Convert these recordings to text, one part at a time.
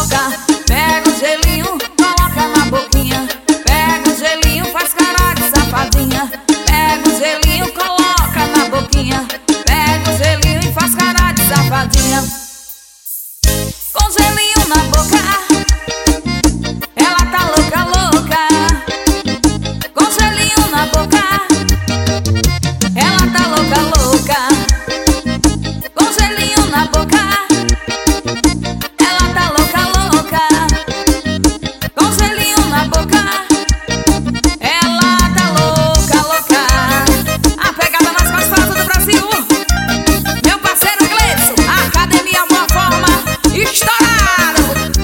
louca. Pega o gelinho, coloca na boquinha. Pega o gelinho, faz cara de safadinha. Pega o gelinho, coloca na boquinha. Pega o gelinho e faz cara de safadinha. Com gelinho na boca, ela tá louca, louca. Com gelinho na boca, ela tá louca, louca. Com gelinho na boca, ela tá louca, louca. Com gelinho na boca, ela tá louca, louca. A pegada mais gostosa do Brasil, meu parceiro Gleison, Academia Boa Forma, estourado.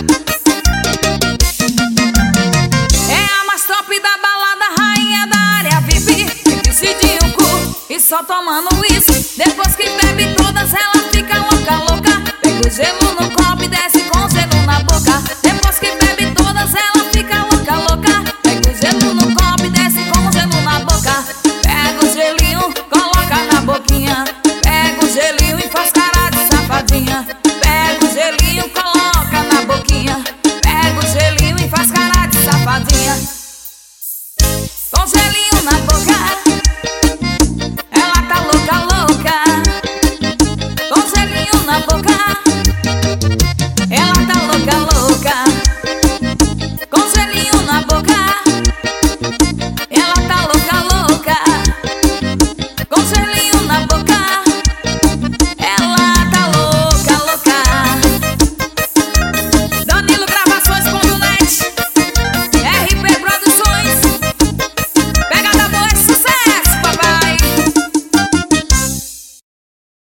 É a mais top da balada, rainha da área VIP. Decidinho o cu e só tomando uísque. Depois que bebe todas, ela fica louca, louca. Pega o gelo no